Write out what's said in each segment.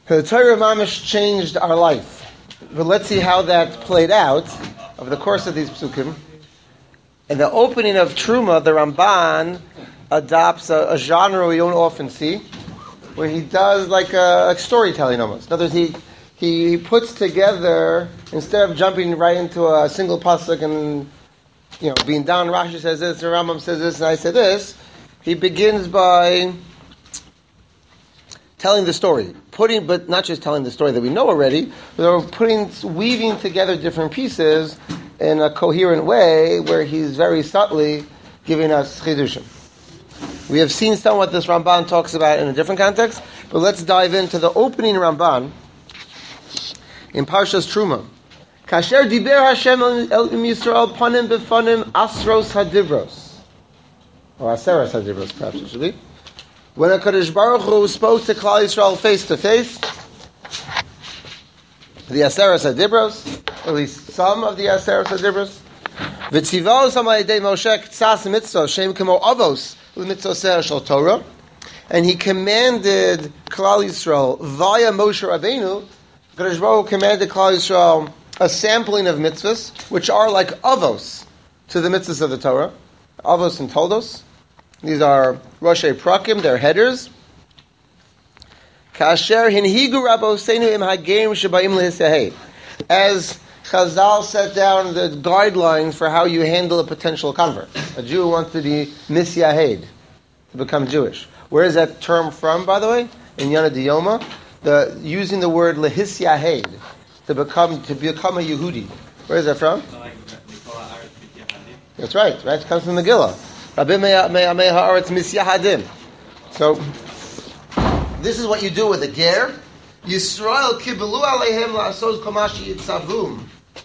The Torah Mamash changed our life. But let's see how that played out over the course of these psukim. In the opening of Truma, the Ramban adopts a genre we don't often see, where he does like a storytelling almost. In other words, he puts together, instead of jumping right into a single pasuk and being down, Rashi says this, and Rambam says this, and I say this, he begins by telling the story, but not just telling the story that we know already, but weaving together different pieces in a coherent way, where he's very subtly giving us chidushim. We have seen some what this Ramban talks about in a different context, but let's dive into the opening Ramban in Parshas Truma. Kasher diber Hashem el Yisrael panim befanim asros hadibros, or aseras hadibros, perhaps it should be. When HaKadosh Baruch Hu spoke to Klal Yisrael face to face, the aseras hadibros, at least some of the aseras hadibros, v'tzivos hamayidei Moshe k'tzas mitzvos shem kemo avos l'mitzvoseh shel Torah, and he commanded Klal Yisrael via Moshe Rabbeinu. HaKadosh Baruch Hu commanded Klal Yisrael a sampling of mitzvahs, which are like avos to the mitzvahs of the Torah. Avos and toldos. These are Roshei Prakim, they're headers. Kasher hinhigu rabboseinu im hagem shebaim lehisahei. As Chazal set down the guidelines for how you handle a potential convert. A Jew who wants to be misyahed, to become Jewish. Where is that term from, by the way? In Yana Diyoma. Using the word lehisyahed, to become a Yehudi. Where is that from? That's right. It comes from Megillah. Rabbi me'amei ha'aretz misyahadim. So, this is what you do with a ger. Yisrael kibelu aleihem la'asos komashi yitzavum.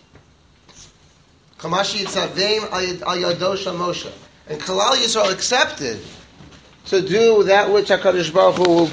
Komashi yitzavim al yado shel Moshe. And Kalal Yisrael accepted to do that which HaKadosh Baruch Hu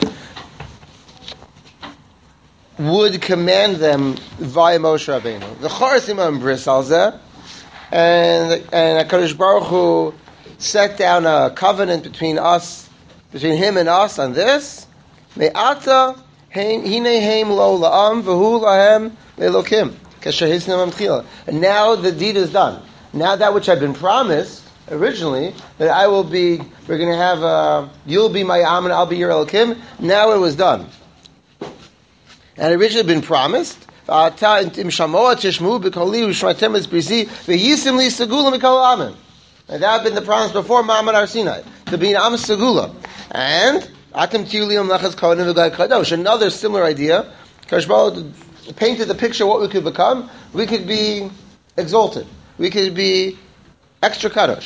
would command them via Moshe Rabbeinu. The Charasim embrace al zeh, and HaKadosh Baruch Hu set down a covenant between him and us on this. Me'ata hinehem lo la'am v'hu lahem le'elokim kasher hisnam amtchila. And now the deed is done. Now that which had been promised originally, that we're going to have you'll be my am and I'll be your Elokim. Now it was done. And it originally been promised. And that had been the promise before Ma'amad Har Sinai, to be an Am Segula. And another similar idea. Kadosh Baruch Hu painted the picture of what we could become. We could be exalted. We could be extra kadosh.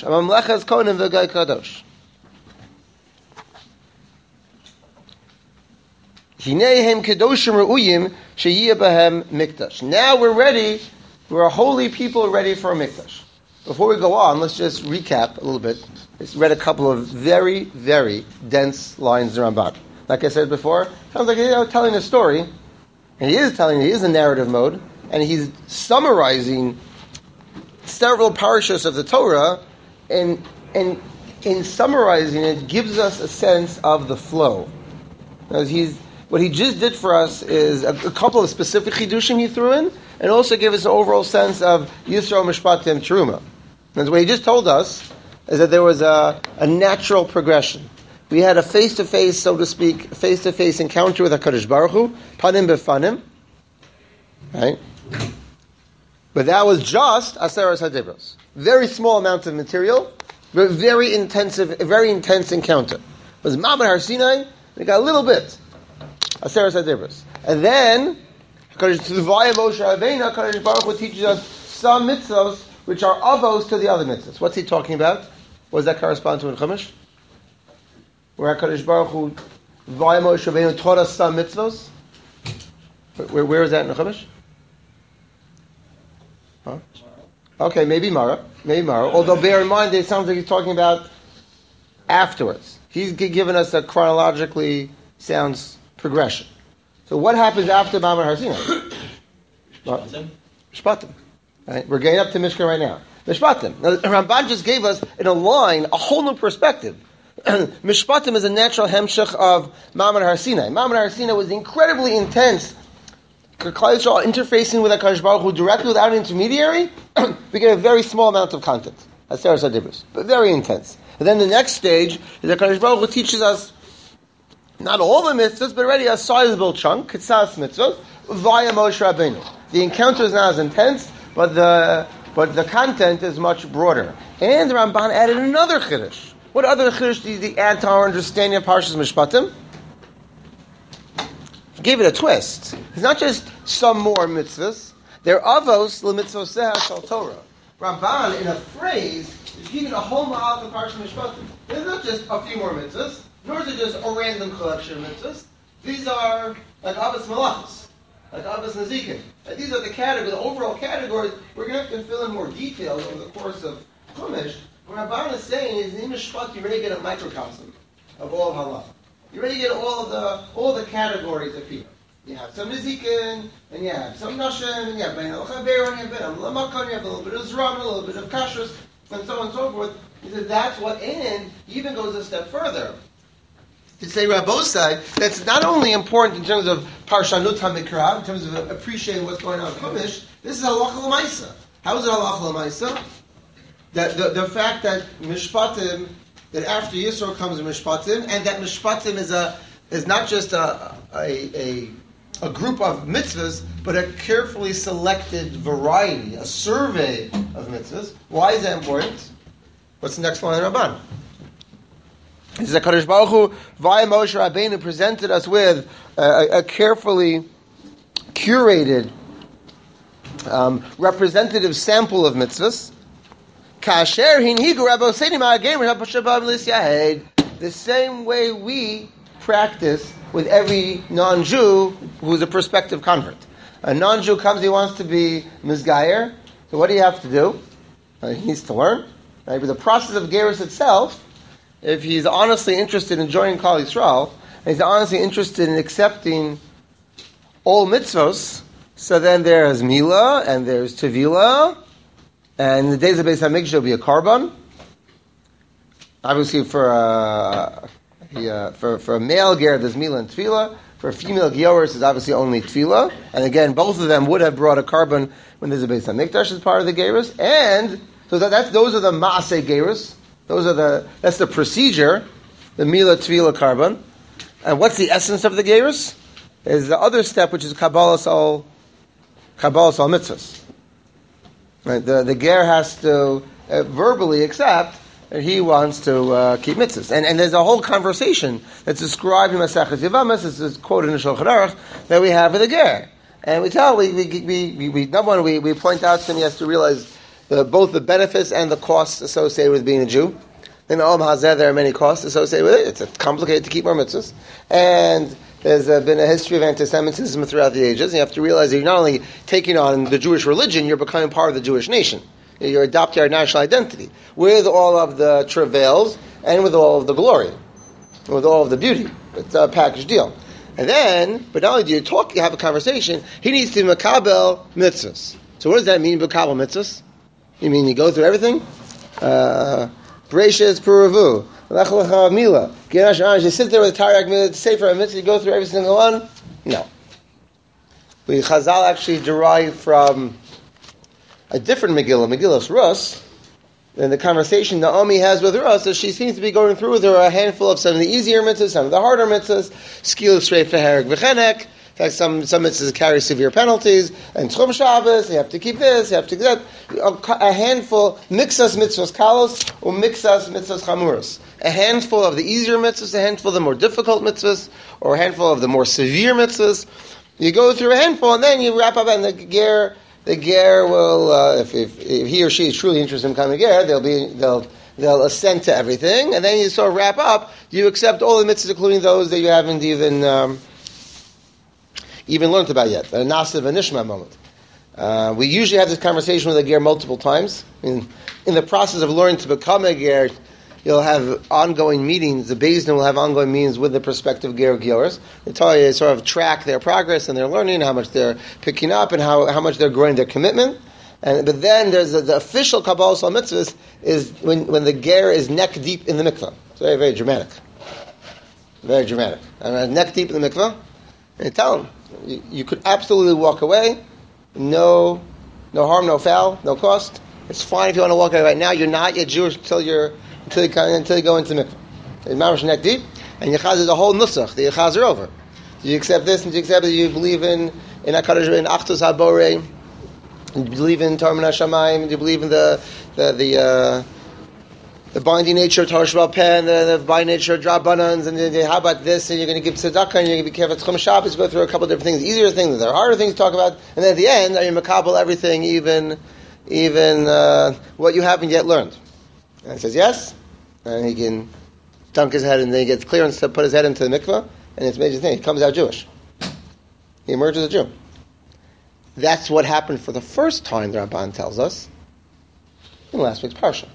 Now we're ready. We're a holy people ready for a mikdash. Before we go on, let's just recap a little bit. Let's read a couple of very, very dense lines in Ramban. Like I said before, sounds like he's telling a story, and he is in narrative mode, and he's summarizing several parashas of the Torah, and in summarizing it, gives us a sense of the flow. What he just did for us is a couple of specific chidushim he threw in, and also gave us an overall sense of Yisro Mishpatim Teruma. And what he just told us is that there was a natural progression. We had a face-to-face, so to speak, face-to-face encounter with HaKadosh Baruch Hu, panim befanim, right? But that was just Aseres HaDibros. Very small amount of material, but very intense encounter. It was Ma'amad Har Sinai, we got a little bit. Aseres HaDibros. And then, via Moshe Rabbeinu, HaKadosh Baruch Hu teaches us some mitzvos which are avos to the other mitzvahs. What's he talking about? What does that correspond to in Chumash? Where HaKadosh Baruch Hu, via Moshe Rabbeinu, taught us some mitzvos? Where is that in Chumash? Huh? Okay, maybe Mara. Although bear in mind, it sounds like he's talking about afterwards. He's given us a chronologically sounds progression. So what happens after Ma'amad Har Sinai? Mishpatim. Right? We're getting up to Mishkan right now. Mishpatim. Now, Ramban just gave us, in a line, a whole new perspective. Mishpatim is a natural hemshech of Ma'amad Har Sinai. Ma'amad Har Sinai was incredibly intense. Klal Yisrael interfacing with HaKadosh Baruch Hu directly without an intermediary, we get a very small amount of content. Aseret HaDibros, but very intense. And then the next stage is HaKadosh Baruch Hu teaches us not all the mitzvahs, but already a sizable chunk, Kitzas mitzvahs, via Moshe Rabbeinu. The encounter is not as intense, but the content is much broader. And the Ramban added another chiddush. What other chiddush did he add to our understanding of Parshas Mishpatim? He gave it a twist. It's not just some more mitzvahs. They're avos l'mitzvoseh shel Torah. Ramban, in a phrase, is giving a whole ma'al of Parshas Mishpatim. It's not just a few more mitzvahs, nor is it just a random collection of mitzvahs. These are like avos malachos, like avos nazikin. These are the categories, the overall categories. We're going to have to fill in more details over the course of Chumash. What Ramban is saying is, in Mishpat, you're ready to get a microcosm of all of halacha. You're ready to get all the categories of people. You have some nizikin, and you have some nashim, and you have ben al-chaber, and you have ben al-lamakon, you have a little bit of zram, a little bit of kashrus, and so on and so forth. He says that's what, and he even goes a step further. To say Rabbosai, that's not only important in terms of Parshanut HaMikra, in terms of appreciating what's going on in Chumash, this is halacha l'maisa. How is it halacha l'maisa? That the fact that Mishpatim, that after Yisro comes Mishpatim, and that Mishpatim is not just a group of mitzvahs, but a carefully selected variety, a survey of mitzvahs. Why is that important? What's the next line in Ramban? He says, HaKadosh Baruch Hu, via Moshe Rabbeinu, presented us with a carefully curated, representative sample of mitzvahs. The same way we practice with every non-Jew who's a prospective convert. A non-Jew comes, he wants to be mizgayer. So what do you have to do? He needs to learn. Right? But the process of gerus itself, if he's honestly interested in joining Klal Yisrael, and he's honestly interested in accepting all mitzvos, so then there's Mila, and there's Tevila, and in the days of Beis HaMikdash there'll be a Karban. Obviously for a male ger there's Mila and Tefillah. For a female Gioris there's obviously only Tefillah. And again, both of them would have brought a Karban when there's a Beis HaMikdash as part of the gerus. And so those are the Maaseh gerus. That's the procedure, the Mila Tefillah Karban. And what's the essence of the gerus? Is the other step, which is Kabbalas al mitzvahs. Right? The ger has to verbally accept that he wants to keep mitzvahs. And there's a whole conversation that's described in Maseches Yevamos, this is quoted in Shulchan Aruch, that we have with the ger. And we number one, we point out to him he has to realize both the benefits and the costs associated with being a Jew. In Olam Hazeh, there are many costs associated with it. It's complicated to keep more mitzvahs. And there's been a history of anti-Semitism throughout the ages. And you have to realize that you're not only taking on the Jewish religion, you're becoming part of the Jewish nation. You're adopting our national identity with all of the travails and with all of the glory, with all of the beauty. It's a package deal. And then, but not only do you talk, you have a conversation, he needs to makabel mitzvahs. So what does that mean, makabel mitzvahs? You mean you go through everything? Bereshis Puravu, Lech Lecha Mila, you sit there with Taryag Mila, Sefer HaMitzvah, you go through every single one? No. Chazal actually derived from a different Megillah, Rus, and the conversation Naomi has with Rus is she seems to be going through with her a handful of some of the easier mitzvahs, some of the harder mitzvahs, Skil Shrei Feherek V'chenek. In fact, some mitzvahs carry severe penalties, and Tchum Shabbos, you have to keep this, you have to that. A handful, mixas mitzvahs kalos, or mixas mitzvahs chamuras. A handful of the easier mitzvahs, a handful of the more difficult mitzvahs, or a handful of the more severe mitzvahs. You go through a handful, and then you wrap up, and the ger will, if he or she is truly interested in becoming a ger, they'll assent to everything, and then you sort of wrap up. You accept all the mitzvahs, including those that you haven't even learned about yet. A nasiv and nishma moment. We usually have this conversation with a ger multiple times. In the process of learning to become a ger, you'll have ongoing meetings. The Beis Din will have ongoing meetings with the prospective ger gyoros. They tell you sort of track their progress and their learning, how much they're picking up, and how much they're growing their commitment. But then there's the official Kabbalah Sal Mitzvahs is when the ger is neck deep in the mikvah. It's very, very dramatic. Very dramatic. I'm neck deep in the mikveh, and you tell him, you could absolutely walk away, no harm, no foul, no cost. It's fine if you want to walk away right now. You're not yet Jewish until you go into the mikveh. It's mamash neck deep, and Yechaz is a whole nusach. The Yechaz are over. Do you accept this? And do you accept that you believe in HaKadosh, in Achdus HaBorei? Do you believe in Torah Min HaShamayim? Do you believe in the binding nature of Torah Sheba'al Peh and the binding nature of Drabanans? And how about this? And you're going to give tzedakah, and you're going to be careful. Chum Shabbos, go through a couple of different things, easier things, there are harder things to talk about. And then at the end, are you makabel everything, even what you haven't yet learned? And he says yes, and he can dunk his head, and then he gets clearance to put his head into the mikveh, and it's a major thing. He comes out Jewish. He emerges a Jew. That's what happened for the first time, the Ramban tells us, in last week's parsha.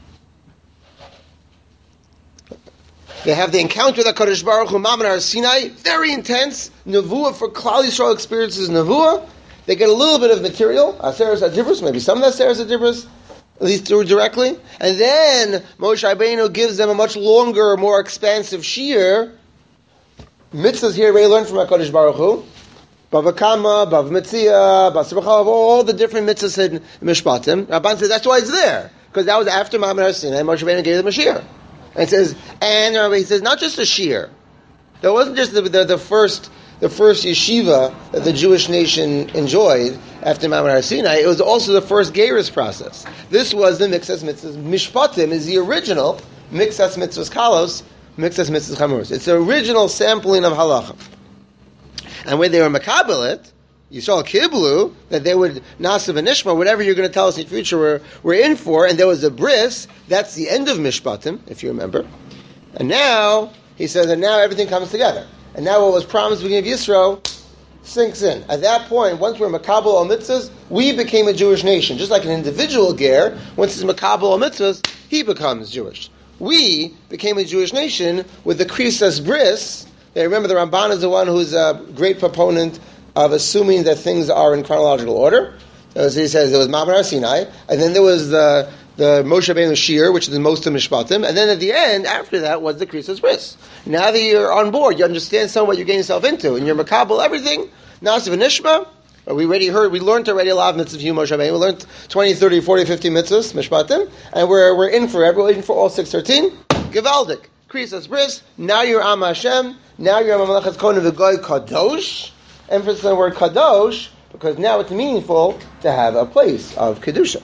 They have the encounter with HaKadosh Baruch Hu, Mammon Har Sinai, very intense. Nevuah, for Klal Yisrael experiences Nevuah. They get a little bit of material, Aseres HaDibros, maybe some of the Aseres HaDibros, at least directly. And then Moshe Rabbeinu gives them a much longer, more expansive shiur. Mitzvahs here we learn from HaKadosh Baruch Hu. Bava Kama, Bava Metzia, Basar B'chalav, all the different mitzvahs in Mishpatim. Rabban says that's why it's there, because that was after Mammon Har Sinai, and Moshe Rabbeinu gave them a shiur. And it says, he says, not just a shiur. That wasn't just the first yeshiva that the Jewish nation enjoyed after Mammon Har Sinai. It was also the first Geirus process. This was the Mixas Mitzvahs. Mishpatim is the original Mixas Mitzvahs Kalos, Mixas Mitzvahs Chamuros. It's the original sampling of halacha. And when they were makabel it, Yisrael Kiblu, that they would Nasiv and Nishma, whatever you're going to tell us in the future we're in for, and there was a bris, that's the end of Mishpatim, if you remember. And now, he says, and now everything comes together. And now what was promised at the beginning of Yisro sinks in. At that point, once we're makabel al mitzvahs, we became a Jewish nation. Just like an individual ger, once he's makabel al mitzvahs, he becomes Jewish. We became a Jewish nation with the Krisas Bris. Remember, the Ramban is the one who's a great proponent of assuming that things are in chronological order. So he says there was Mammon Har Sinai, and then there was the Moshe Rabbeinu shiur, which is the most of Mishpatim, and then at the end, after that, was the Krisas Bris. Now that you're on board, you understand some of what you're getting yourself into, and you're makabel everything, Nasiv and Nishma. We learned already a lot of mitzvahs, Moshe Rabbeinu. We learned 20, 30, 40, 50 mitzvahs, Mishpatim, and we're in for all 613. Gevaldik. Krisas Bris, now you're Am Hashem, now you're Am HaMelechas Kohen V'Goy Kadosh. Emphasis on the word Kadosh, because now it's meaningful to have a place of Kedusha.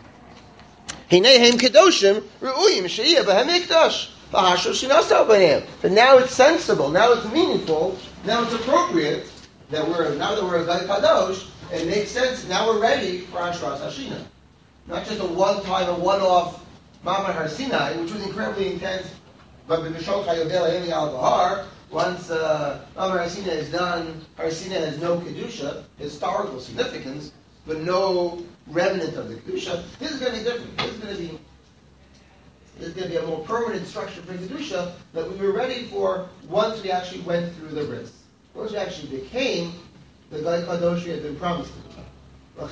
Hinei Kedoshim, Ru'uyim She'iyah B'hem Mikdash, V'hashor Shinasau B'hem. But now it's sensible, now it's meaningful, now it's appropriate, now that we're a Goy Kadosh, it makes sense, now we're ready for Hashras Hashina. Not just a one-time, a one-off Mammon Har Sinai, which was incredibly intense, but once Mammon Har Sinai is done, Har Sinai has no Kedusha, historical significance, but no remnant of the Kedusha. This is going to be different. This is going to be a more permanent structure for Kedusha that we were ready for once we actually went through the Bris. Once we actually became the Goy Kadosh we had been promised to.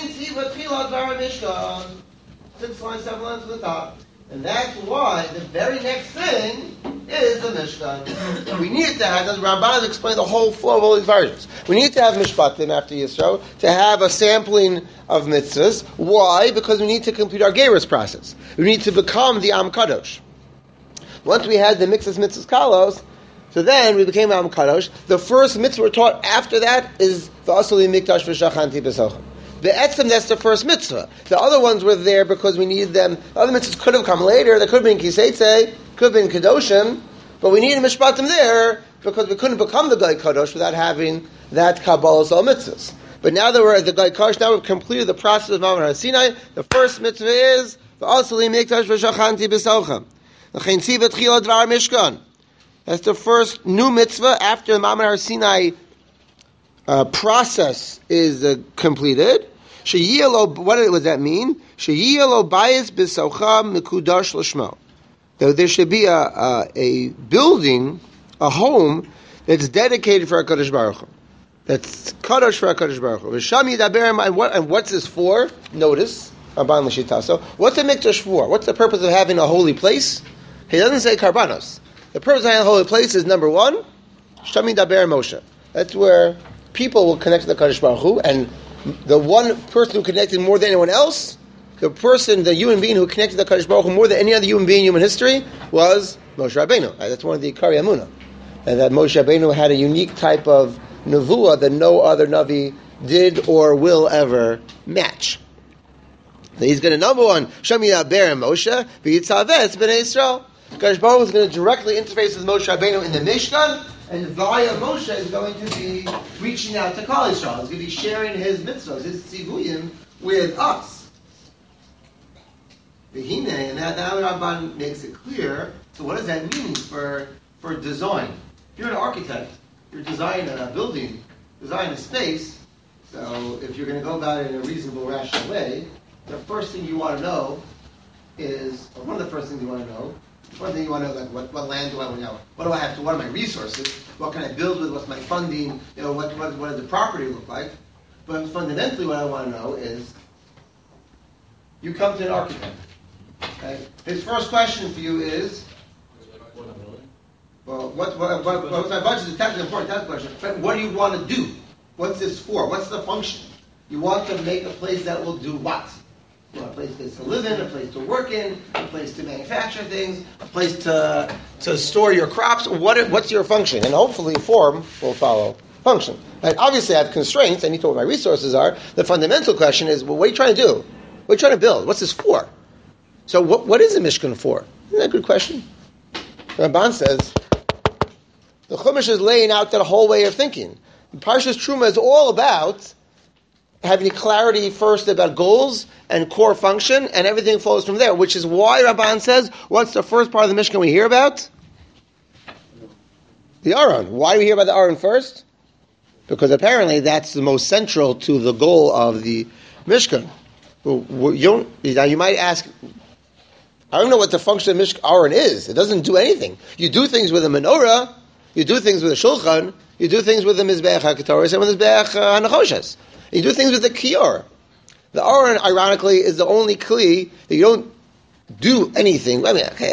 6 lines, 7 lines to the top. And that's why the very next thing is the Mishkan. We need to have, as Ramban has explained the whole flow of all these versions. We need to have Mishpatim after Yisro, to have a sampling of mitzvahs. Why? Because we need to complete our Geirus process. We need to become the Am Kadosh. Once we had the Mixas Mitzvahs Kalos, so then we became Am Kadosh. The first mitzvah we're taught after that is V'asali Mikdash V'shachanti B'sochem. The etzem, that's the first mitzvah. The other ones were there because we needed them. The other mitzvahs could have come later. They could have been Kiseitze, could have been Kedoshim, but we needed Mishpatim there because we couldn't become the Goy Kadosh without having that Kabbalah all mitzvahs. But now that we're at the Goy Kadosh, now we've completed the process of Mammon Har Sinai. The first mitzvah is V'asali Mikdash V'shachanti B'sochem. L'chein tzivah tchila dvar Mishkan. That's the first new mitzvah after the Mammon Har Sinai process is completed. What does that mean? Sheyiyalo bayis b'socha mekudash l'shmo. There should be a building, a home that's dedicated for HaKadosh Baruch Hu. That's kadosh for HaKadosh Baruch Hu. V'sham yidaber, and what's this for? Notice, Ramban L'shitaso. What's the mikdash for? What's the purpose of having a holy place? He doesn't say karbanos. The purpose of the holy place is number one, Shami Daber Moshe. That's where people will connect to the Kadosh Baruch Hu, and the one person who connected more than anyone else, the human being who connected to the Kadosh Baruch Hu more than any other human being in human history was Moshe Rabbeinu. That's one of the Ikari Amunah. And that Moshe Rabbeinu had a unique type of nevuah that no other Navi did or will ever match. He's going to, number one, Shami Daber Moshe, v'yitzavetz b'nei Yisrael. Kadosh Baruch Hu is going to directly interface with Moshe Rabbeinu in the Mishkan, and via Moshe is going to be reaching out to Klal Yisrael. He's going to be sharing his mitzvahs, his tzivuyim, with us. V'hine, and now the Ramban makes it clear. So what does that mean for design? If you're an architect, you're designing a building, designing a space. So if you're going to go about it in a reasonable, rational way, the first thing you want to know is, or one of the first things you want to know, one thing you want to know, like what land do I want to know? What do I have to? What are my resources? What can I build with? What's my funding? What does the property look like? But fundamentally, what I want to know is, you come to an architect. Okay? His first question for you is, well, what's my budget? Is technically important. That's the question. But what do you want to do? What's this for? What's the function? You want to make a place that will do what? You want a place to live in, a place to work in, a place to manufacture things, a place to store your crops. What's your function? And hopefully form will follow function. And obviously I have constraints. I need to know what my resources are. The fundamental question is, well, what are you trying to do? What are you trying to build? What's this for? So what is a Mishkan for? Isn't that a good question? Ramban says, the Chumash is laying out that whole way of thinking. Parshas Truma is all about having clarity first about goals and core function, and everything flows from there, which is why Ramban says, what's the first part of the Mishkan we hear about? The Aron. Why do we hear about the Aron first? Because apparently that's the most central to the goal of the Mishkan. Now you might ask, I don't know what the function of Aron is. It doesn't do anything. You do things with a menorah, you do things with a shulchan, you do things with the Mizbeach HaKetoros and with the Mizbeach HaNachoshes. You do things with the Kiyor. The Aron, ironically, is the only Kli that you don't do anything. I mean, okay,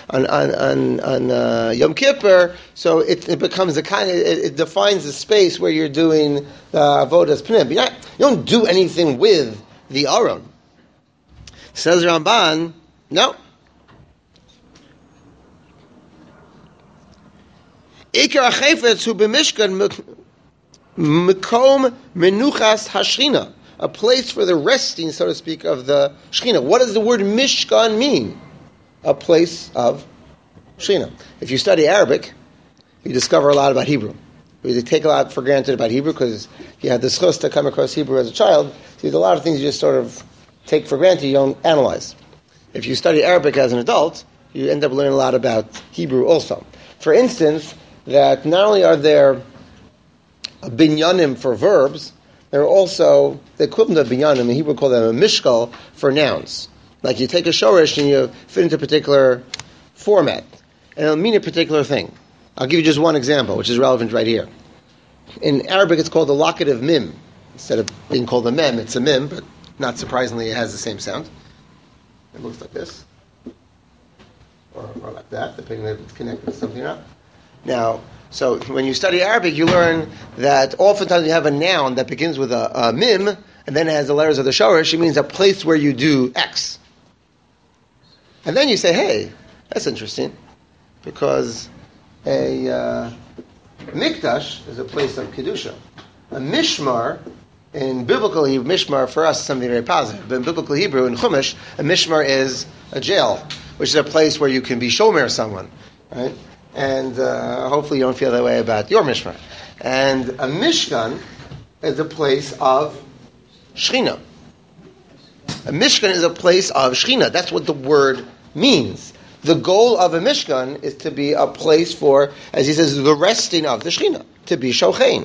on Yom Kippur, so it becomes a kind of, it defines the space where you're doing the Avodas Pnim. You don't do anything with the Aron. Says Ramban, no. Ikar HaChefetz hu b'Mishkan Mekom Menuchas Hashchina, a place for the resting, so to speak, of the Shechina. What does the word Mishkan mean? A place of Shechina. If you study Arabic, you discover a lot about Hebrew. You take a lot for granted about Hebrew because you had the schus to come across Hebrew as a child. So there's a lot of things you just sort of take for granted, you don't analyze. If you study Arabic as an adult, you end up learning a lot about Hebrew also. For instance, that not only are there binyanim for verbs, there are also the equivalent of binyanim, in Hebrew call them a mishkal, for nouns. Like you take a shorish and you fit into a particular format, and it'll mean a particular thing. I'll give you just one example, which is relevant right here. In Arabic, it's called the locative mim. Instead of being called a mem, it's a mim, but not surprisingly, it has the same sound. It looks like this, or like that, depending if it's connected to something or not. Now, so when you study Arabic, you learn that oftentimes you have a noun that begins with a mim, and then it has the letters of the shorish. It means a place where you do X. And then you say, hey, that's interesting, because a mikdash is a place of kedusha. A mishmar, in biblical Hebrew, mishmar for us is something very positive, but in biblical Hebrew, in Chumash, a mishmar is a jail, which is a place where you can be shomer someone, right? And hopefully you don't feel that way about your mishmar. And a mishkan is a place of shechina. A mishkan is a place of shechina. That's what the word means. The goal of a mishkan is to be a place for, as he says, the resting of the shechina, to be shochein.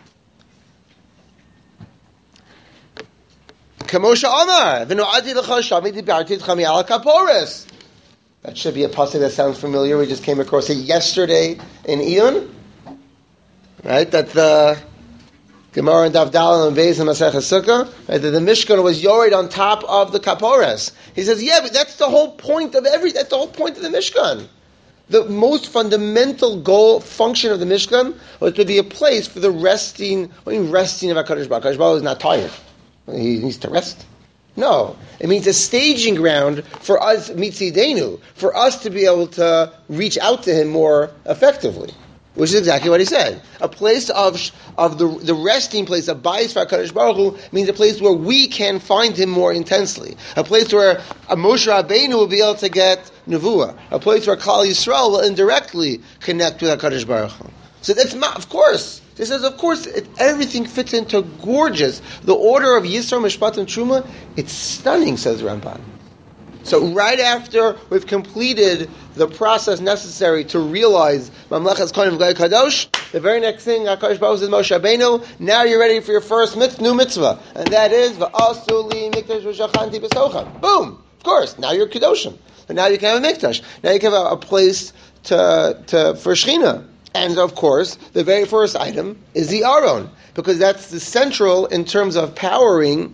Kamosha Amar, v'no'adi l'cha shami dibarti t'chami ala kaporis. That should be a pasuk that sounds familiar. We just came across it yesterday in Iyun. Right? That the Gemara and Davdal and Beis and Masechah Sukkah, right, that the Mishkan was yored on top of the Kapores. He says, yeah, but that's the whole point of that's the whole point of the Mishkan. The most fundamental goal, function of the Mishkan was to be a place for the resting. What do you mean resting of HaKadosh Baruch Hu? HaKadosh Baruch Hu is not tired. He needs to rest. No. It means a staging ground for us, mitzidenu, for us to be able to reach out to Him more effectively. Which is exactly what he said. A place of the resting place, a bayis for HaKadosh Baruch Hu, means a place where we can find Him more intensely. A place where a Moshe Rabbeinu will be able to get nevuah. A place where Klal Yisrael will indirectly connect with HaKadosh Baruch Hu. So that's not, of course. He says, of course, everything fits into gorgeous. The order of Yisro, Mishpat, and Truma, it's stunning, says Ramban. So right after we've completed the process necessary to realize Mamlechas Kohanim V'Goy Kadosh, the very next thing HaKadosh Baruch Hu says Moshe Rabbeinu, now you're ready for your first new mitzvah, and that is V'asu li mikdash v'shachanti b'socham. Boom! Of course, now you're Kedoshim, and now you can have a mikdash. Now you can have a place for Shechina. And of course, the very first item is the Aron, because that's the central in terms of powering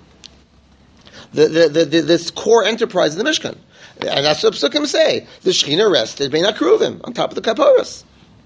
this core enterprise of the Mishkan. And that's what Psukim say. The Shechina rested Bein HaKeruvim, on top of the Kaporos.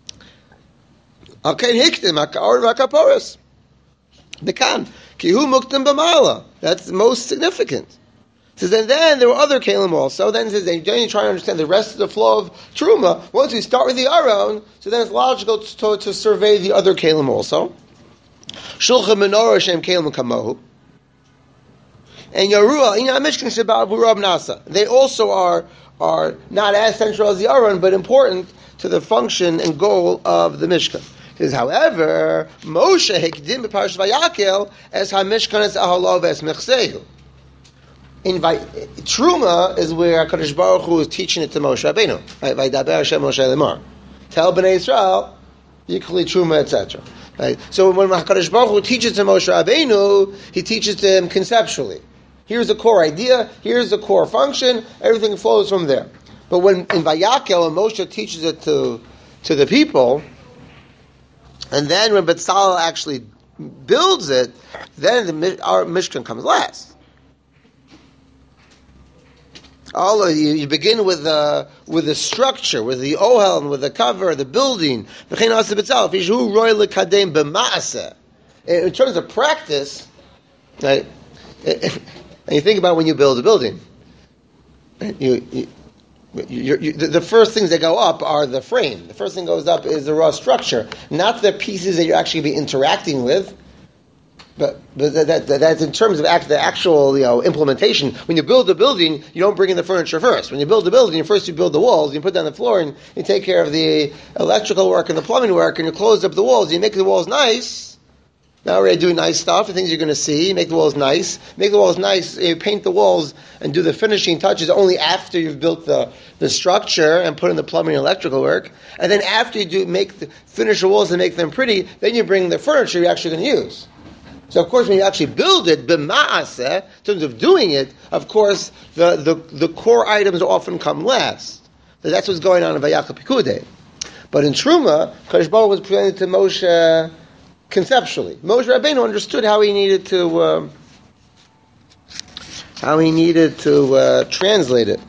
Akein hiktim ha'ka'or v'ha'kaporos. Bekan, ki hu muktim b'ma'ala. That's the most significant. It says, and then there were other Kalim also. Then it says, then you try to understand the rest of the flow of Truma. Once we start with the Aron, so then it's logical to survey the other Kalim also. Shulchan menorah shem Kalim kamohu. And Yaruah, Mishkan Shabbat Burab Nasa. They also are not as central as the Aron, but important to the function and goal of the Mishkan. It says, however, Moshe hekdim b'Parashat Vayakel as HaMishkan es Ahalov es Mechsehu. Truma is where HaKadosh Baruch Hu is teaching it to Moshe Rabbeinu. Right? Vaydaber Hashem Moshe Lemar. Tell Bnei Yisrael, Yikli Truma, etc. Right? So when HaKadosh Baruch Hu teaches to Moshe Rabbeinu, He teaches to him conceptually. Here's the core idea, here's the core function, everything flows from there. But when in Vayakel, when Moshe teaches it to the people, and then when Betzalel actually builds it, then our Mishkan comes last. You begin with the structure, with the ohel, and with the cover, the building. In terms of practice, right? And you think about when you build a building, the first things that go up are the frame. The first thing that goes up is the raw structure, not the pieces that you're actually be interacting with. But that's in terms of the actual implementation. When you build a building, you don't bring in the furniture first. When you build a building, first you build the walls, you put down the floor, and you take care of the electrical work and the plumbing work, and you close up the walls. You make the walls nice. Now we're doing nice stuff, the things you're going to see. Make the walls nice. Make the walls nice. You paint the walls and do the finishing touches only after you've built the structure and put in the plumbing and electrical work. And then after you finish the walls and make them pretty, then you bring the furniture you're actually going to use. So of course when you actually build it, b'ma'aseh, in terms of doing it, of course the core items often come last. So that's what's going on in Vayakel Pikudei. But in Truma, Kadosh Baruch was presented to Moshe conceptually. Moshe Rabbeinu understood how he needed to translate it.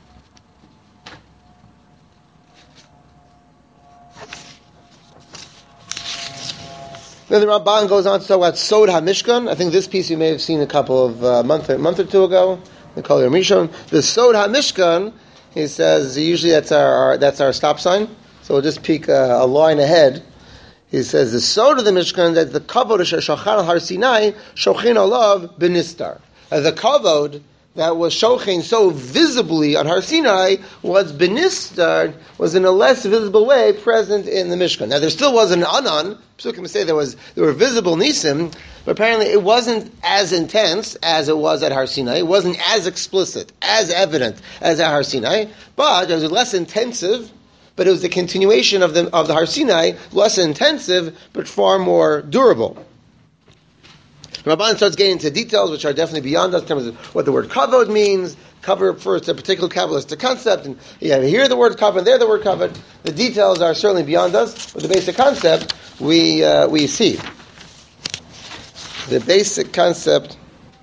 Then the Ramban goes on to talk about Sod HaMishkan. I think this piece you may have seen a couple of month or two ago. The Kol Yom Rishon. The Sod HaMishkan, he says, usually that's our stop sign. So we'll just peek a line ahead. He says, the Sod of the Mishkan, that the Kavod Shochan al Har Sinai, Shochin olav b'nistar. The Kavod that was Shochin so visibly on Har Sinai was b'nistar, was in a less visible way present in the Mishkan. Now there still was an Anan. Psukim say there were visible Nisim, but apparently it wasn't as intense as it was at Har Sinai. It wasn't as explicit, as evident as at Har Sinai, but it was less intensive. But it was the continuation of the Har Sinai, less intensive, but far more durable. Ramban starts getting into details, which are definitely beyond us in terms of what the word kavod means. Cover refers to a particular Kabbalistic concept, and here the word kavod, and there the word kavod. The details are certainly beyond us, but the basic concept we see. the basic concept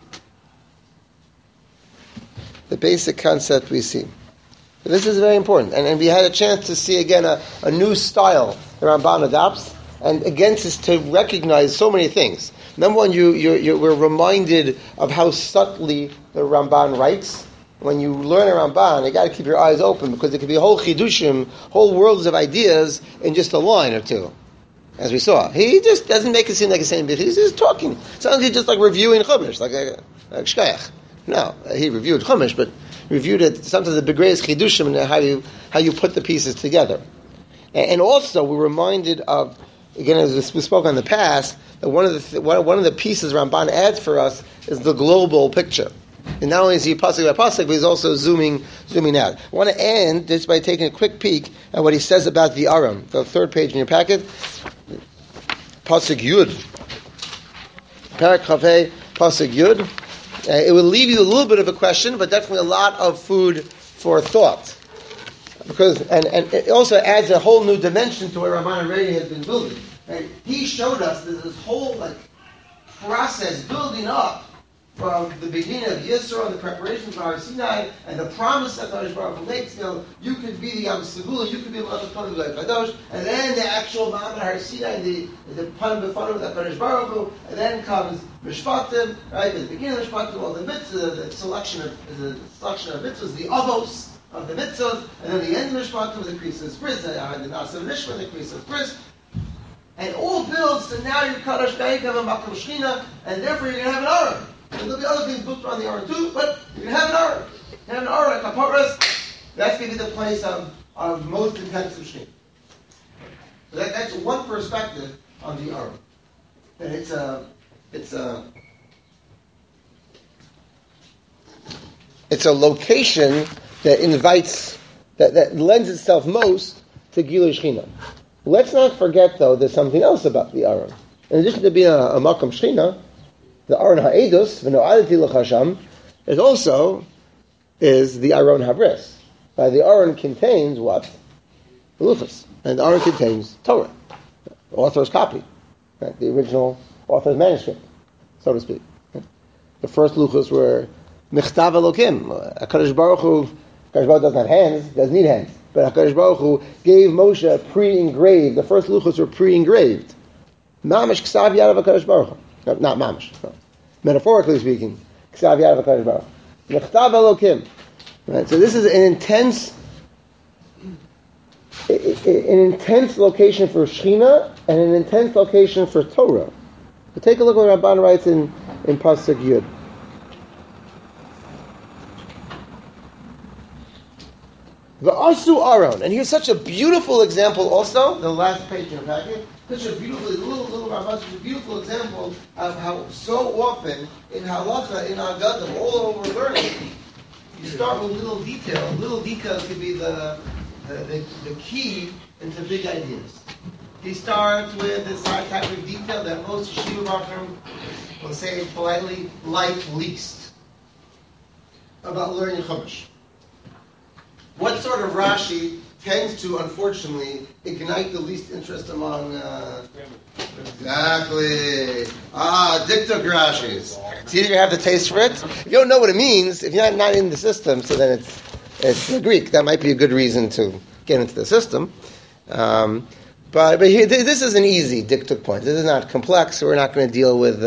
we see. This is very important. And we had a chance to see again a new style the Ramban adopts, and again to recognize so many things. Number one, we're reminded of how subtly the Ramban writes. When you learn a Ramban, you got to keep your eyes open, because there could be whole chidushim, whole worlds of ideas in just a line or two. As we saw, he just doesn't make it seem like he's saying, he's just talking. Sounds like he's just like reviewing Chumash, like shkayach. No, he reviewed Chumash, but reviewed it sometimes the greatest chidushim and how you put the pieces together. And also, we're reminded of, again, as we spoke in the past, that one of the pieces Ramban adds for us is the global picture. And not only is he pasuk by pasuk, but he's also zooming out. I want to end just by taking a quick peek at what he says about the Aron. The third page in your packet, pasuk Yud, Parak Chavei, pasuk Yud. It will leave you a little bit of a question, but definitely a lot of food for thought. Because and it also adds a whole new dimension to what Ramban already has been building. Right? He showed us this whole process building up from the beginning of Yisro and the preparation for Har Sinai and the promise that Kadosh Baruch Hu makes. You could be the Yam Segula, you could be Malach HaKodesh Kadosh, and then the actual Ma'amad Har Sinai, the Panim B'Fanim of Kadosh Baruch Hu, and then comes Mishpatim, right? At the beginning of Mishpatim, all the mitzvahs, the selection of mitzvahs, the avos of the mitzvahs, and then the end of Mishpatim, the Krisis Bris, the Nasa Nishma, the Krisis Bris. And all builds to now you're Kadosh Ga'ikav and Makom Shechina, and therefore you're going to have an Aron. And there'll be other things built around the Aron too, but you're going to have an Aron. You have an Aron, a Kaparas. That's going to be the place of most intensive Shechina. So that's one perspective on the Aron. And it's a location that invites, that lends itself most to Gilui Shechina. Let's not forget, though, there's something else about the Aron. In addition to being a Makom Shechina, the Aron Ha'edus, V'no'adati l'chasham, is the Aron Habris. The Aron contains what? The Luchos. And the Aron contains Torah, the author's copy, right? The original author's manuscript, so to speak. The first Luchos were Michtav Elokim. HaKadosh Baruch Hu doesn't have hands, doesn't need hands. But HaKadosh Baruch Hu gave Moshe pre-engraved. The first Luchos were pre-engraved. Mamash Ksav Yad of HaKadosh Baruch Hu. No, not Mamash. No. Metaphorically speaking, Ksav Yad of HaKadosh Baruch Hu. Michtav Elokim. Right? So this is an intense location for Shechina and an intense location for Torah. So take a look at what Ramban writes in Pasuk Yud. V'asu Aron, and here's such a beautiful example. Also, the last page in your packet, such a beautiful little Ramban, such a beautiful example of how so often in halacha, in Agadim, all over learning, you start with little details. Little details could be the key into big ideas. He starts with this type of detail that most yeshiva rachim, will say it politely, like least about learning Chumash. What sort of Rashi tends to, unfortunately, ignite the least interest among... Exactly. Diktuk Rashis. See if you have the taste for it. If you don't know what it means, if you're not in the system, so then it's Greek. That might be a good reason to get into the system. But here, this is an easy Diktuk point. This is not complex, so we're not going to deal with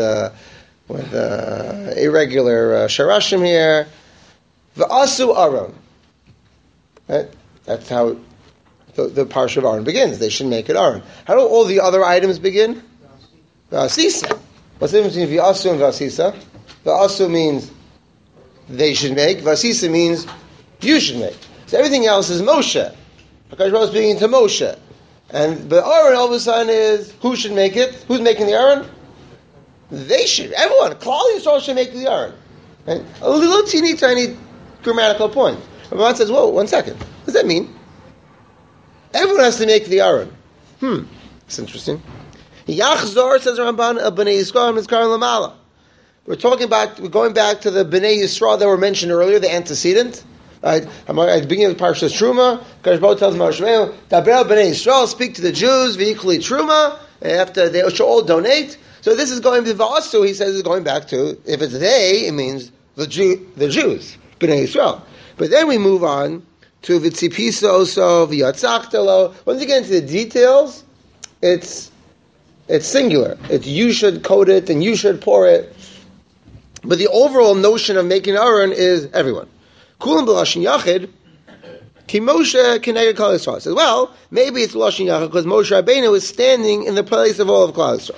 irregular Sharashim here. V'asu Aron. Right? That's how the Parsha of Aron begins. They should make it Aron. How do all the other items begin? V'asisa. What's the difference between V'asu and V'asisa? V'asu means they should make. V'asisa means you should make. So everything else is Moshe. HaKadosh Baruch Hu is speaking to Moshe. And the Aron all of a sudden is, who should make it? Who's making the Aron? They should. Everyone. Klal Yisrael should make the Aron. Right? A little teeny tiny grammatical point. Ramban says, whoa, 1 second. What does that mean? Everyone has to make the Aron. That's interesting. Yachzor, says Ramban, B'nai Yisrael is Karan Lamala. We're going back to the B'nai Yisrael that were mentioned earlier, the antecedent. Right? At the beginning of the Parshas Truma, Kadosh Baruch Hu tells Moshe Rabbeinu, Daber B'nai Yisrael, speak to the Jews, v'yikli Truma, after they should all donate. So this is going to Vasu, he says, is going back to, if it's they, it means the Jews, B'nai Yisrael. But then we move on to V'tzipiso Oso, V'yatzachtelo. Once you get into the details, it's singular. It's you should coat it and you should pour it. But the overall notion of making Aron is everyone. Kulam b'Lashon Yachid, Ki Moshe Keneged Klal Yisrael. Says, well, maybe it's Lashon Yachid because Moshe Rabbeinu is standing in the place of all of Klal Yisrael.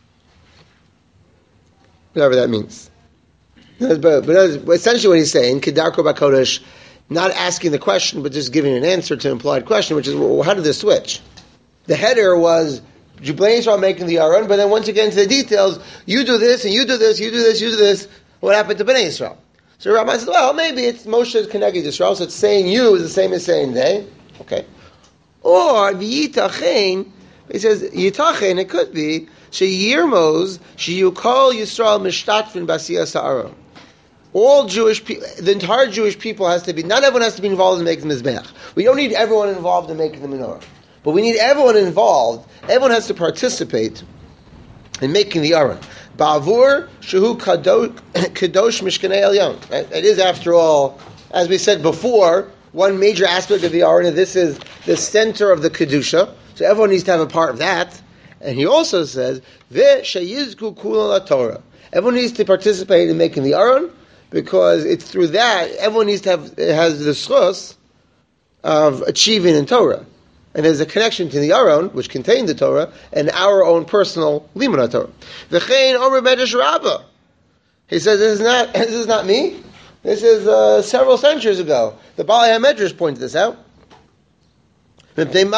Whatever that means. But essentially what he's saying, Kedarko B'Kodesh, not asking the question, but just giving an answer to an implied question, which is, well, how did this switch? The header was, Bnei Yisrael making the Aron, but then once you get into the details, you do this, and you do this, you do this, you do this, what happened to Bnei Yisrael? So Rabbi says, well, maybe it's Moshe's Keneged Yisrael, so it's saying you is the same as saying they. Okay. Or, Yitachein, he says, Yitachein, it could be, Sheyirmos, Sheyukol Yisrael Mishtatfin Basiyas Ha'aron. All Jewish people, the entire Jewish people has to be, not everyone has to be involved in making the Mizbeach. We don't need everyone involved in making the menorah. But we need everyone involved. Everyone has to participate in making the Aron. Ba'avur shehu kadosh mishkanei elyon. It is, after all, as we said before, one major aspect of the Aron, and this is the center of the Kedusha. So everyone needs to have a part of that. And he also says, Ve'sheyizku kulan Torah. Everyone needs to participate in making the Aron, because it's through that everyone needs to have, it has the schus of achieving in Torah. And there's a connection to the Aron, which contained the Torah, and our own personal limud Torah. V'chein omer medrash Rabbah. He says, this is not me. This is several centuries ago. The Balei HaMedrash pointed this out. And so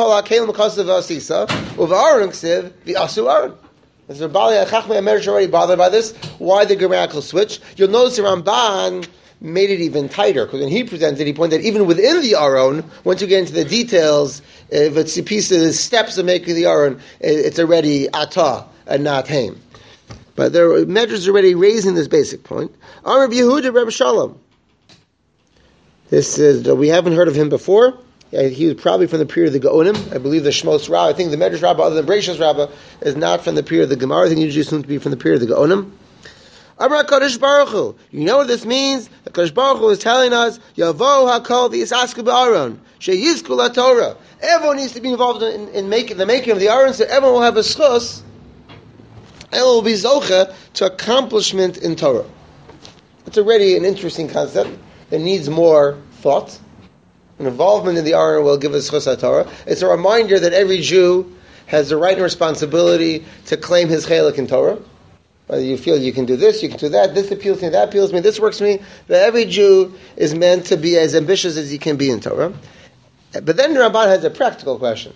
Balei HaMedrash already bothered by this. Why the grammatical switch? You'll notice the Ramban made it even tighter, because when he presented, he pointed that even within the Aron, once you get into the details, if it's a piece of the steps of making the Aron, it's already atah and not haim. But there are measures already raising this basic point. Amar Yehuda Reb Shalom. This is, we haven't heard of him before. He was probably from the period of the Gaonim. I believe the Shmos Rabbah, I think the Medrash Rabbah, other than Bereishis Rabbah, is not from the period of the Gemara. I think usually assumed to be from the period of the Gaonim. Amar Kadosh Baruch Hu. You know what this means? The Kadosh Baruch Hu is telling us, Yavo HaKol V'Yisasku B'Aron, Sheyizku LaTorah. Everyone needs to be involved in making the making of the Aron, so everyone will have a schus, and will be zocha to accomplishment in Torah. It's already an interesting concept that needs more thought. An involvement in the Aron will give us schus Torah. It's a reminder that every Jew has the right and responsibility to claim his chelik in Torah. Whether you feel you can do this, you can do that, this appeals to me, that appeals to me, this works for me, but every Jew is meant to be as ambitious as he can be in Torah. But then the Ramban has a practical question.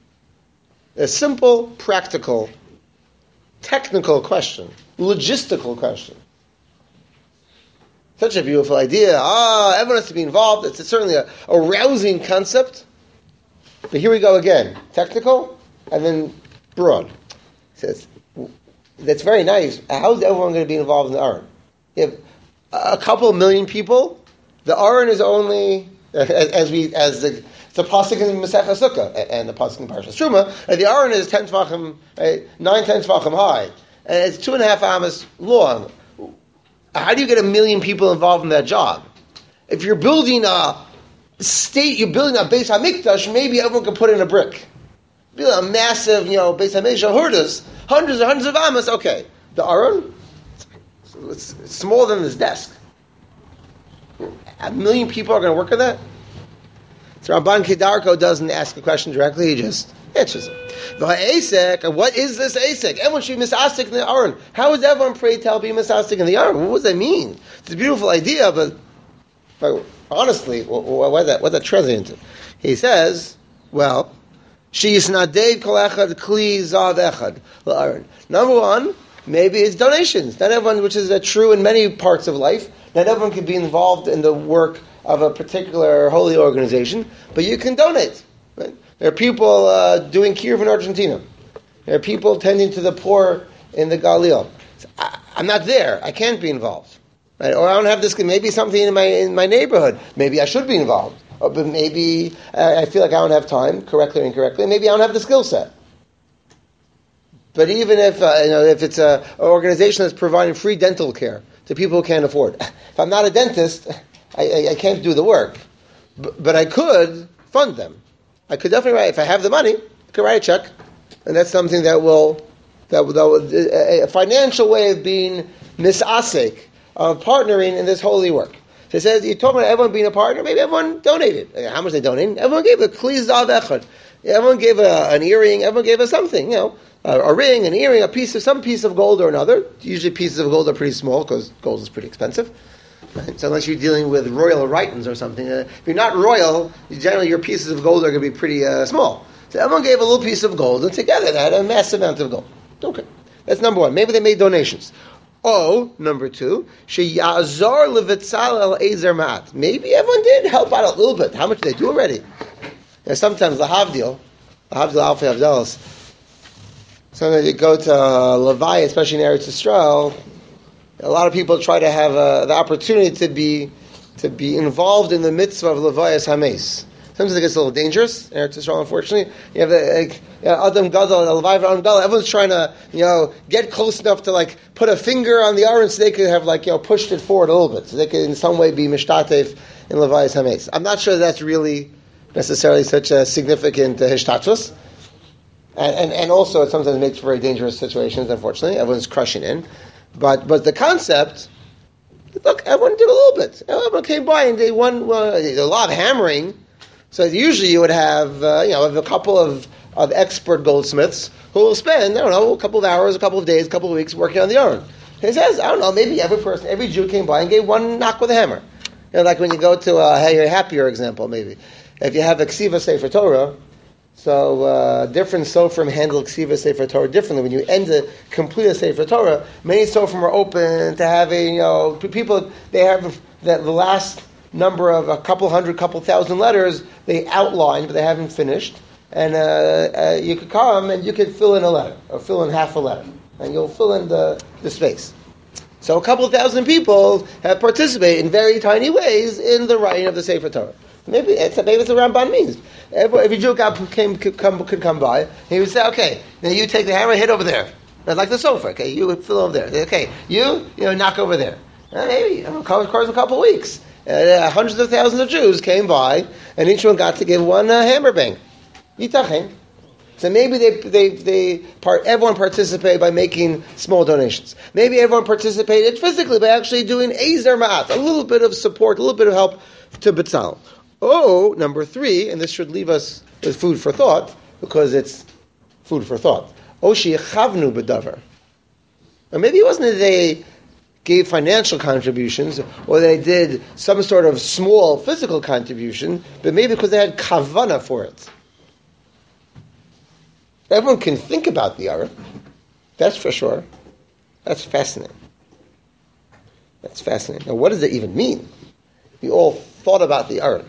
A simple, practical, technical question, logistical question. Such a beautiful idea. Everyone has to be involved. It's certainly a rousing concept. But here we go again. Technical, and then broad. It says, that's very nice. How is everyone going to be involved in the Aron? You have a couple million people. The Aron is only, as the pasuk in Masechah Sukkah and the pasuk in Parashas Truma, the Aron is 10 tvachim, 9-10 tvachim high, and it's 2.5 amas long. How do you get 1 million people involved in that job? If you're building a state, you're building a Beis HaMikdash, maybe everyone can put in a brick. Build a massive, Beis HaMikdash hurdas, hundreds and hundreds of amas. Okay, the Aron, it's smaller than this desk. 1 million people are going to work on that. So Ramban Kedarko doesn't ask a question directly; he just answers it. What is this asek? Everyone should be misastik in the Aron. How is everyone prayed to be misastik in the Aron? What does that mean? It's a beautiful idea, but honestly, what's that translating into? He says, well, she'yisnadei kol echad kli zav echad la'aron. Number one, maybe it's donations. Not everyone, which is true in many parts of life, not everyone can be involved in the work of a particular holy organization, but you can donate. Right? There are people doing Kiev in Argentina. There are people tending to the poor in the Galil. I'm not there. I can't be involved. Right? Or I don't have this. Maybe something in my neighborhood. Maybe I should be involved. But maybe I feel like I don't have time, correctly or incorrectly. Maybe I don't have the skill set. But even if it's an organization that's providing free dental care to people who can't afford, if I'm not a dentist, I can't do the work. But I could fund them. I could definitely write, if I have the money, I could write a check, and that's something that will a financial way of being misasek, of partnering in this holy work. So it says, you told me everyone being a partner, maybe everyone donated. How much they donated? Everyone gave a kli zav echad. Everyone gave an earring, everyone gave us something, a ring, an earring, some piece of gold or another. Usually pieces of gold are pretty small, because gold is pretty expensive. Right? So unless you're dealing with royal Rhitons or something, if you're not royal, generally your pieces of gold are going to be pretty small. So everyone gave a little piece of gold, and together they had a massive amount of gold. Okay, that's number one. Maybe they made donations. Number two, sheyazar levitzalel ezer ma'at. Maybe everyone did help out a little bit. How much did they do already? And sometimes the Havdil Alfei Havdalas. Sometimes you go to Levi, especially in Eretz Yisrael. A lot of people try to have the opportunity to be involved in the mitzvah of Levayas Hames. Sometimes it gets a little dangerous in Eretz Yisrael, unfortunately. You have Adam Gadol, Levi Adam Gadol. Everyone's trying to get close enough to put a finger on the aron so they could have pushed it forward a little bit, so they could in some way be mishtatev in Levayas Hames. I'm not sure that's really necessarily such a significant hishtachus. And also it sometimes makes for very dangerous situations, unfortunately. Everyone's crushing in. But the concept, look, everyone did a little bit. Everyone came by and they won a lot of hammering. So usually you would have, a couple of expert goldsmiths who will spend, a couple of hours, a couple of days, a couple of weeks working on the aron. He says, maybe every Jew came by and gave one knock with a hammer. Like when you go to a happier example, maybe. If you have a Ksiva Sefer Torah, so different Sofrim handle Ksiva Sefer Torah differently. When you end to complete a Sefer Torah, many Sofrim are open to having, people, they have the last number of a couple hundred, couple thousand letters, they outlined, but they haven't finished. And you could come and you could fill in a letter, or fill in half a letter, and you'll fill in the space. So a couple thousand people have participated in very tiny ways in the writing of the Sefer Torah. Maybe it's what Ramban means. Every Jew could come by, and he would say, okay, now you take the hammer, hit over there. Like the sofa, okay, you would fill over there. Okay, you knock over there. Maybe, of course, a couple of weeks. Hundreds of thousands of Jews came by, and each one got to give one hammer bang. Yitachin. So maybe everyone participated by making small donations. Maybe everyone participated physically by actually doing ezer ma'at, a little bit of support, a little bit of help to Betzal. Number three, and this should leave us with food for thought, because it's food for thought. Sheyachavnu b'davar. Or maybe it wasn't that they gave financial contributions, or they did some sort of small physical contribution, but maybe because they had kavana for it. Everyone can think about the aron. That's for sure. That's fascinating. Now, what does it even mean? We all thought about the aron.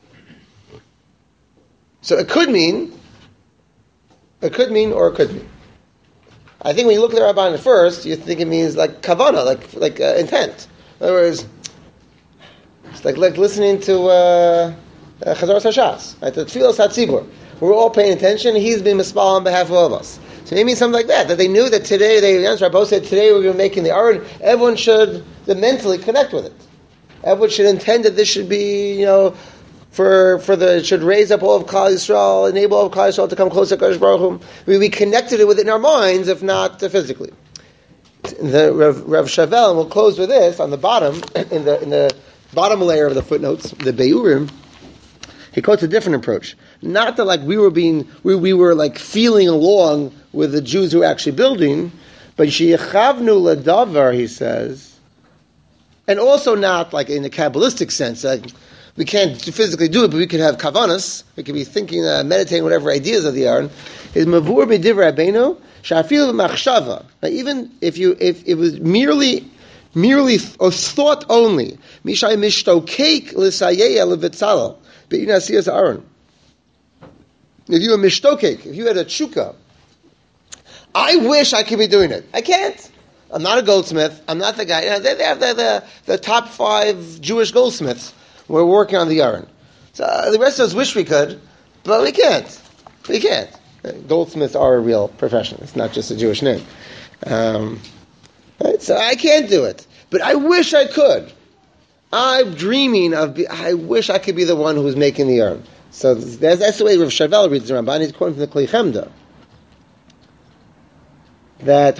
So it could mean, or it could mean. I think when you look at the Rabban at first, you think it means like kavana, like intent. In other words, it's like listening to Chazaras HaShas, right? The Tfilos HaTzibur. We're all paying attention. He's being mispal on behalf of all of us. So maybe something like that they knew that today, Rabbi said today we're going to be making the aron. Everyone should mentally connect with it. Everyone should intend that this should be, should raise up all of Klal Yisrael, enable all of Klal Yisrael to come closer to Kadosh Baruch Hu. We connected it with it in our minds, if not physically. The Rav Shavel, and we'll close with this on the bottom, in the bottom layer of the footnotes, the Beurim. He quotes a different approach. Not that we were feeling along with the Jews who were actually building, but sheyachavnu ladavar, he says, and also not in the Kabbalistic sense. We can't physically do it, but we could have kavanas. We could be thinking, meditating, whatever ideas of the aron. Is mavur b'divrei Rabbeinu shafil b'machshava. Even if it was merely a thought only, mishay mishtokek l'sayeya levitzalel. But you not see as aron. If you were mishtokek, if you had a tshuka, I wish I could be doing it. I can't. I'm not a goldsmith. I'm not the guy. They have the top 5 Jewish goldsmiths. We're working on the aron. So the rest of us wish we could, but we can't. We can't. Goldsmiths are a real profession. It's not just a Jewish name. Right? So I can't do it. But I wish I could. I'm dreaming I wish I could be the one who's making the urn. So that's the way Rav Shavel reads the Ramban. He's quoting from the Kli Chemda. That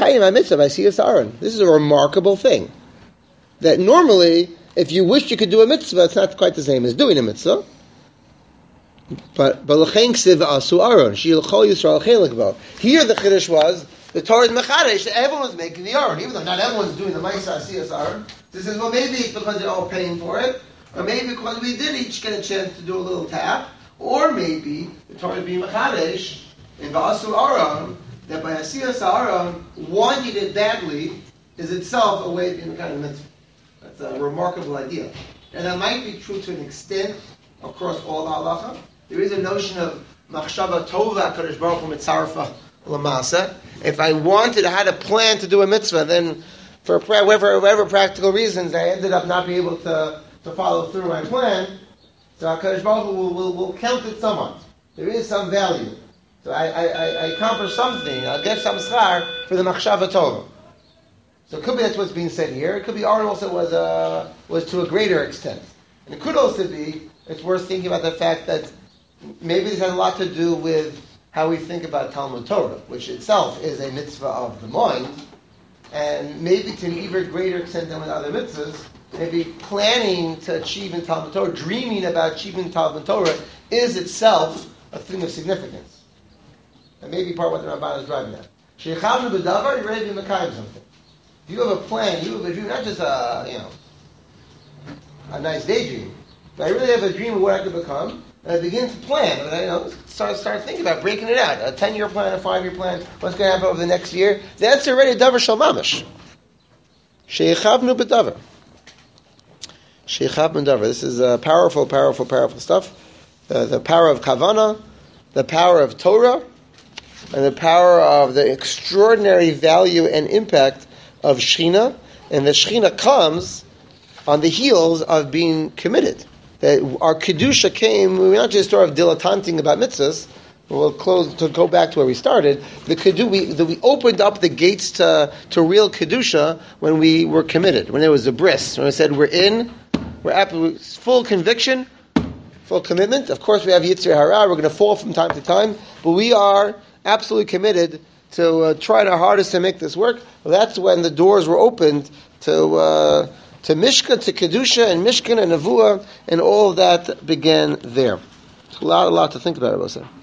this is a remarkable thing. That normally, if you wish you could do a mitzvah, it's not quite the same as doing a mitzvah. But l'chein ksiv asu aron sheyilchol Yisrael chelik bo. Here the chiddush was the Torah is mechadesh that everyone's making the aron, even though not everyone's doing the ma'aseh asiyas aron. This is maybe it's because they're all paying for it, or maybe because we did each get a chance to do a little tap, or maybe the Torah is being mechadesh in v'asu aron that by asiyas aron wanting it badly is itself a way of being kind of mitzvah. That's a remarkable idea, and that might be true to an extent across all the halacha. There is a notion of machshava tova kadosh baruch hu mitzarfa l'maaseh. If I wanted, I had a plan to do a mitzvah, then for whatever practical reasons, I ended up not being able to follow through my plan. So HaKadosh Baruch Hu will count it somewhat. There is some value. So I accomplished something. I'll get some schar for the machshava tova. So it could be that's what's being said here. It could be Aaron also was to a greater extent, and it could also be it's worth thinking about the fact that maybe this has a lot to do with how we think about Talmud Torah, which itself is a mitzvah of the mind, and maybe to an even greater extent than with other mitzvahs, maybe planning to achieve in Talmud Torah, dreaming about achieving Talmud Torah, is itself a thing of significance. And maybe part of what the Ramban is driving at. Sheichavnu b'davar, you're ready to be Mekayim something. If you have a plan, you have a dream, not just a nice daydream, but I really have a dream of what I could become, and I begin to plan, and I start thinking about breaking it out. A 10-year plan, a 5-year plan, what's going to happen over the next year. That's already davar shel mamash. Sheichavnu b'davar. Sheichavnu b'davar. This is powerful, powerful, powerful stuff. The power of kavana, the power of Torah, and the power of the extraordinary value and impact of Shechina. And the Shechina comes on the heels of being committed. That our Kedusha came, we're not just sort of dilettanting about mitzvahs. We'll close to go back to where we started. We opened up the gates to real Kedusha when we were committed, when there was a bris. When I said we're full conviction, full commitment. Of course we have Yitzhar Hara, we're going to fall from time to time, but we are absolutely committed to trying our hardest to make this work. Well, that's when the doors were opened to Mishkan, to Kedusha, and Mishkan, and Nevuah, and all of that began there. It's a lot to think about, I will say.